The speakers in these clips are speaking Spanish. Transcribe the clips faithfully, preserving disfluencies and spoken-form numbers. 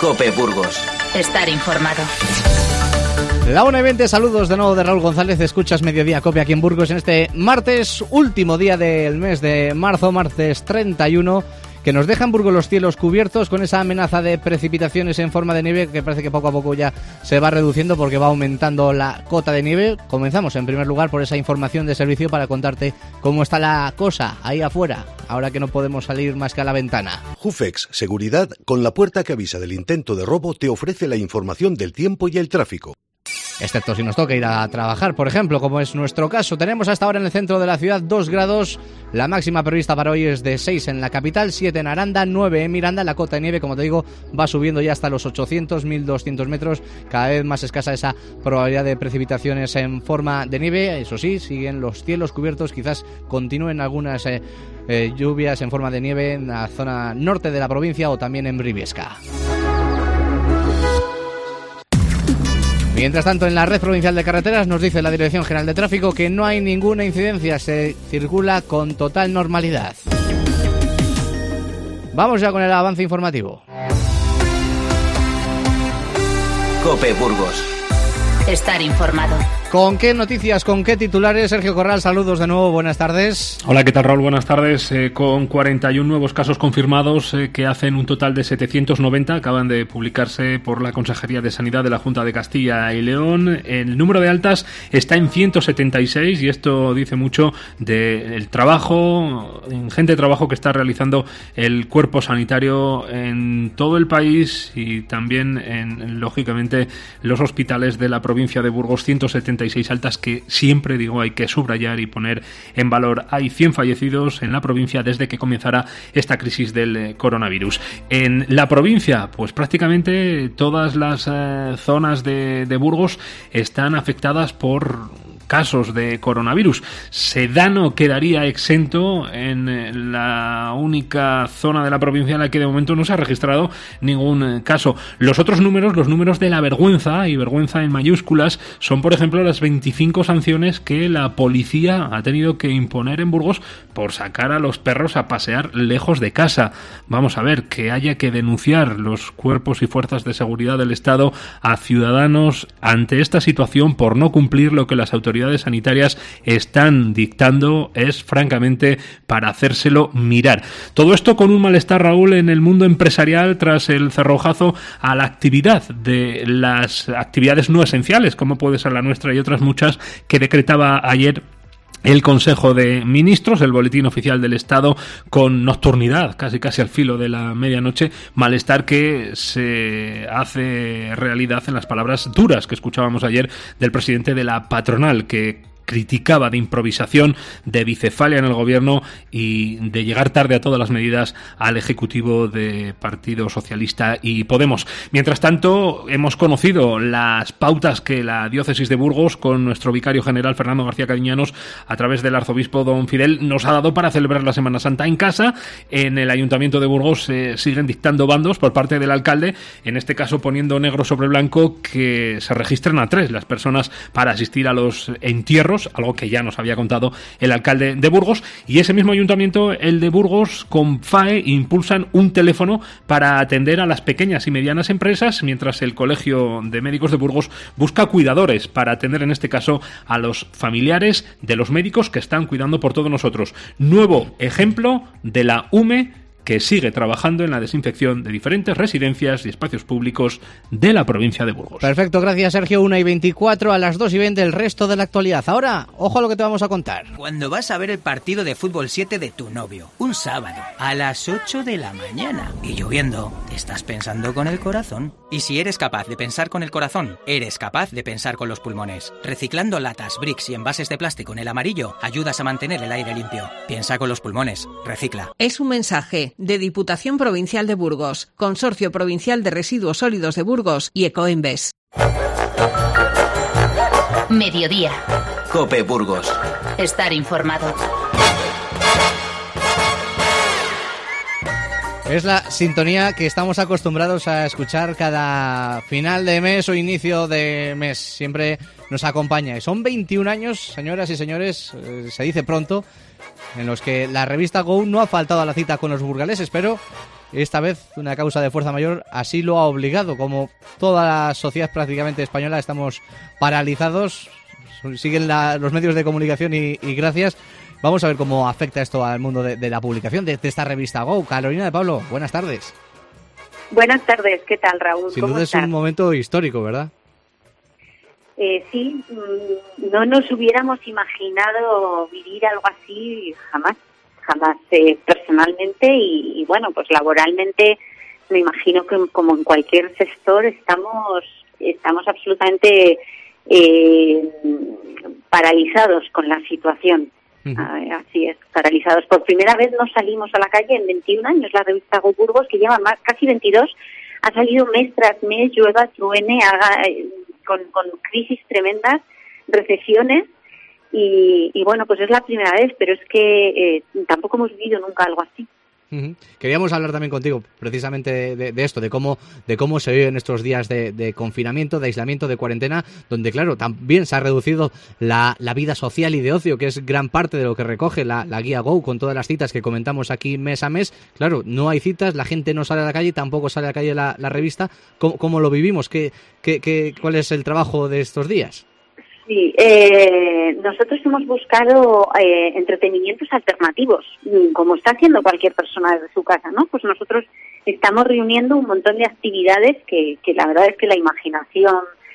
COPE Burgos. Estar informado. La una y veinte, saludos de nuevo de Raúl González. Escuchas Mediodía Cope aquí en Burgos en este martes, último día del mes de marzo, martes treinta y uno, que nos deja en Burgos los cielos cubiertos con esa amenaza de precipitaciones en forma de nieve que parece que poco a poco ya se va reduciendo porque va aumentando la cota de nieve. Comenzamos en primer lugar por esa información de servicio para contarte cómo está la cosa ahí afuera, ahora que no podemos salir más que a la ventana. Jufex Seguridad, con la puerta que avisa del intento de robo, te ofrece la información del tiempo y el tráfico. Excepto si nos toca ir a trabajar, por ejemplo, como es nuestro caso. Tenemos hasta ahora en el centro de la ciudad dos grados. La máxima prevista para hoy es de seis en la capital, siete en Aranda, nueve en Miranda. La cota de nieve, como te digo, va subiendo ya hasta los ochocientos, mil doscientos metros. Cada vez más escasa esa probabilidad de precipitaciones en forma de nieve. Eso sí, siguen los cielos cubiertos. Quizás continúen algunas eh, eh, lluvias en forma de nieve en la zona norte de la provincia o también en Briviesca. Mientras tanto, en la red provincial de carreteras nos dice la Dirección General de Tráfico que no hay ninguna incidencia, se circula con total normalidad. Vamos ya con el avance informativo. COPE Burgos. Estar informado. ¿Con qué noticias, con qué titulares? Sergio Corral, saludos de nuevo, buenas tardes. Hola, ¿qué tal, Raúl? Buenas tardes. Eh, con cuarenta y uno nuevos casos confirmados, eh, que hacen un total de setecientos noventa, acaban de publicarse por la Consejería de Sanidad de la Junta de Castilla y León. El número de altas está en ciento setenta y seis y esto dice mucho del trabajo, ingente trabajo que está realizando el cuerpo sanitario en todo el país y también en, lógicamente, los hospitales de la provincia de Burgos. Ciento setenta y seis altas que siempre, digo, hay que subrayar y poner en valor. Hay cien fallecidos en la provincia desde que comenzara esta crisis del coronavirus. En la provincia, pues prácticamente todas las eh, zonas de, de Burgos están afectadas por casos de coronavirus. Sedano quedaría exento en la única zona de la provincia en la que de momento no se ha registrado ningún caso. Los otros números, los números de la vergüenza, y vergüenza en mayúsculas, son por ejemplo las veinticinco sanciones que la policía ha tenido que imponer en Burgos por sacar a los perros a pasear lejos de casa. Vamos a ver, que haya que denunciar los cuerpos y fuerzas de seguridad del Estado a ciudadanos ante esta situación por no cumplir lo que las autoridades sanitarias están dictando es francamente para hacérselo mirar. Todo esto con un malestar, Raúl, en el mundo empresarial tras el cerrojazo a la actividad de las actividades no esenciales, como puede ser la nuestra y otras muchas, que decretaba ayer el Consejo de Ministros, el Boletín Oficial del Estado, con nocturnidad, casi casi al filo de la medianoche, malestar que se hace realidad en las palabras duras que escuchábamos ayer del presidente de la patronal, que criticaba de improvisación, de bicefalia en el gobierno y de llegar tarde a todas las medidas al Ejecutivo de Partido Socialista y Podemos. Mientras tanto, hemos conocido las pautas que la diócesis de Burgos, con nuestro vicario general Fernando García Cariñanos, a través del arzobispo don Fidel, nos ha dado para celebrar la Semana Santa en casa. En el Ayuntamiento de Burgos se eh, siguen dictando bandos por parte del alcalde, en este caso poniendo negro sobre blanco que se registran a tres las personas para asistir a los entierros, algo que ya nos había contado el alcalde de Burgos, y ese mismo ayuntamiento, el de Burgos, con F A E, impulsan un teléfono para atender a las pequeñas y medianas empresas, mientras el Colegio de Médicos de Burgos busca cuidadores para atender en este caso a los familiares de los médicos que están cuidando por todos nosotros. Nuevo ejemplo de la U M E, que sigue trabajando en la desinfección de diferentes residencias y espacios públicos de la provincia de Burgos. Perfecto, gracias Sergio. una y veinticuatro, a las dos y veinte el resto de la actualidad. Ahora, ojo a lo que te vamos a contar. Cuando vas a ver el partido de fútbol siete de tu novio, un sábado, a las ocho de la mañana, y lloviendo, te estás pensando con el corazón. Y si eres capaz de pensar con el corazón, eres capaz de pensar con los pulmones. Reciclando latas, bricks y envases de plástico en el amarillo, ayudas a mantener el aire limpio. Piensa con los pulmones, recicla. Es un mensaje de Diputación Provincial de Burgos, Consorcio Provincial de Residuos Sólidos de Burgos y Ecoembes. Mediodía. COPE Burgos. Estar informado. Es la sintonía que estamos acostumbrados a escuchar cada final de mes o inicio de mes. Siempre nos acompaña. Y son veintiún años, señoras y señores, eh, se dice pronto, en los que la revista Go no ha faltado a la cita con los burgaleses, pero esta vez una causa de fuerza mayor así lo ha obligado. Como toda la sociedad prácticamente española estamos paralizados, siguen la, los medios de comunicación y, y gracias. Vamos a ver cómo afecta esto al mundo de, de la publicación de, de esta revista Go. Carolina de Pablo, buenas tardes. Buenas tardes, ¿qué tal, Raúl? Sin ¿Cómo duda estás? Es un momento histórico, ¿verdad? Eh, sí, no nos hubiéramos imaginado vivir algo así jamás, jamás eh, personalmente y, y bueno, pues laboralmente me imagino que como en cualquier sector estamos, estamos absolutamente eh, paralizados con la situación. Uh-huh. Ah, así es, paralizados. Por primera vez no salimos a la calle en veintiún años. La revista Go Burgos, que lleva más, casi veintidós, ha salido mes tras mes, llueva, truene, haga, eh, con, con crisis tremendas, recesiones y, y bueno, pues es la primera vez, pero es que eh, tampoco hemos vivido nunca algo así. Uh-huh. Queríamos hablar también contigo precisamente de, de esto, de cómo de cómo se viven estos días de, de confinamiento, de aislamiento, de cuarentena, donde claro, también se ha reducido la, la vida social y de ocio, que es gran parte de lo que recoge la, la guía Go, con todas las citas que comentamos aquí mes a mes. Claro, no hay citas, la gente no sale a la calle, tampoco sale a la calle la, la revista. ¿Cómo, cómo lo vivimos? ¿Qué, qué, qué, ¿Cuál es el trabajo de estos días? Sí, eh, nosotros hemos buscado eh, entretenimientos alternativos, como está haciendo cualquier persona desde su casa, ¿no? Pues nosotros estamos reuniendo un montón de actividades que, que la verdad es que la imaginación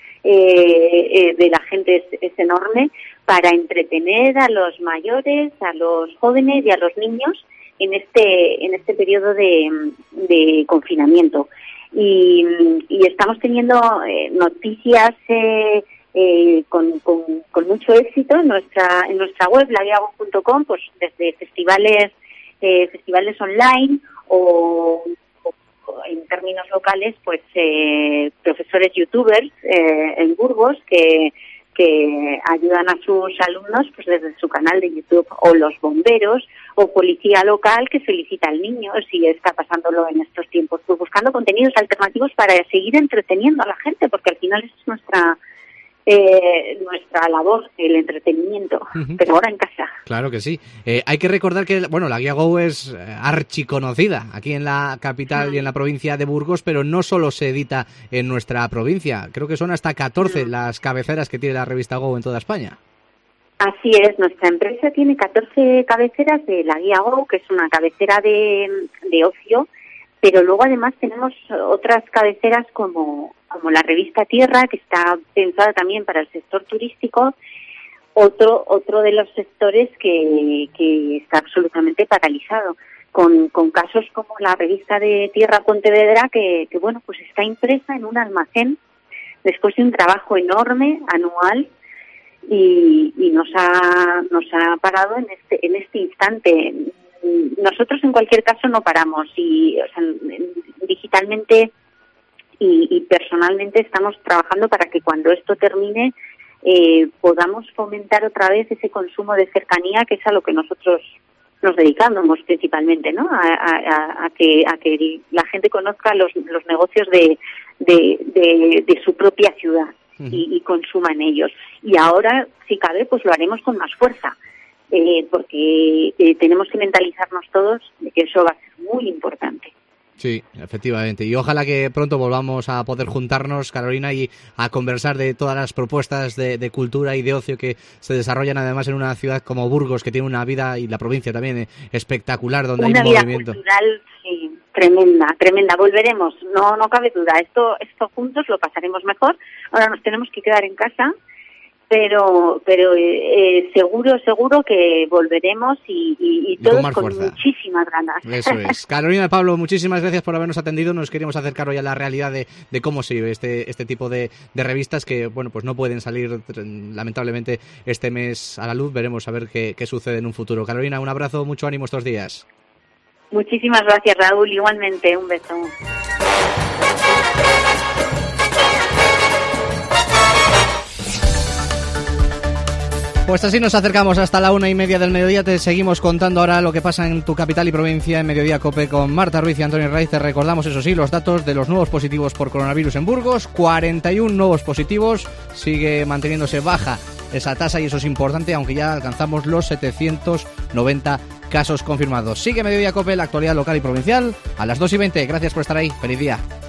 eh, eh, de la gente es, es enorme para entretener a los mayores, a los jóvenes y a los niños en este en este periodo de, de confinamiento. Y, y estamos teniendo eh, noticias eh, Eh, con, con, con mucho éxito en nuestra en nuestra web, la guía go punto com, pues desde festivales eh, festivales online o, o, o en términos locales, pues eh, profesores youtubers eh, en Burgos que que ayudan a sus alumnos pues desde su canal de YouTube, o los bomberos o policía local que felicita al niño si está pasándolo en estos tiempos, pues buscando contenidos alternativos para seguir entreteniendo a la gente, porque al final es nuestra Eh, nuestra labor, el entretenimiento, uh-huh. pero ahora en casa. Claro que sí. Eh, hay que recordar que, bueno, la guía Go es archiconocida aquí en la capital uh-huh. y en la provincia de Burgos, pero no solo se edita en nuestra provincia. Creo que son hasta catorce uh-huh. las cabeceras que tiene la revista Go en toda España. Así es, nuestra empresa tiene catorce cabeceras de la guía Go, que es una cabecera de, de ocio, pero luego además tenemos otras cabeceras como como la revista Tierra, que está pensada también para el sector turístico, otro otro de los sectores que, que está absolutamente paralizado, con, con casos como la revista de Tierra Pontevedra, que, que bueno, pues está impresa en un almacén después de un trabajo enorme, anual, y, y nos ha nos ha parado en este en este instante. Nosotros en cualquier caso no paramos, y o sea, digitalmente Y, y personalmente estamos trabajando para que cuando esto termine eh, podamos fomentar otra vez ese consumo de cercanía, que es a lo que nosotros nos dedicamos principalmente, ¿no? A, a, a que a que la gente conozca los, los negocios de, de, de, de su propia ciudad uh-huh. y, y consuma en ellos. Y ahora, si cabe, pues lo haremos con más fuerza, eh, porque eh, tenemos que mentalizarnos todos de que eso va a ser muy importante. Sí, efectivamente. Y ojalá que pronto volvamos a poder juntarnos, Carolina, y a conversar de todas las propuestas de, de cultura y de ocio que se desarrollan además en una ciudad como Burgos, que tiene una vida, y la provincia también, espectacular, donde una hay vida movimiento. Cultural, sí, tremenda, tremenda. Volveremos, no no cabe duda. Esto, esto juntos lo pasaremos mejor. Ahora nos tenemos que quedar en casa, pero pero eh, seguro seguro que volveremos y, y, y todos con, con muchísimas ganas. Eso es. Carolina de Pablo, muchísimas gracias por habernos atendido. Nos queríamos acercar hoy a la realidad de, de cómo se vive este este tipo de, de revistas que, bueno, pues no pueden salir lamentablemente este mes a la luz. Veremos a ver qué, qué sucede en un futuro. Carolina, un abrazo, mucho ánimo estos días. Muchísimas gracias, Raúl. Igualmente, un beso. Pues así nos acercamos hasta la una y media del mediodía. Te seguimos contando ahora lo que pasa en tu capital y provincia en Mediodía Cope con Marta Ruiz y Antonio Raiz. Te recordamos, eso sí, los datos de los nuevos positivos por coronavirus en Burgos. cuarenta y uno nuevos positivos. Sigue manteniéndose baja esa tasa y eso es importante, aunque ya alcanzamos los setecientos noventa casos confirmados. Sigue Mediodía Cope, la actualidad local y provincial, a las dos y veinte. Gracias por estar ahí. Feliz día.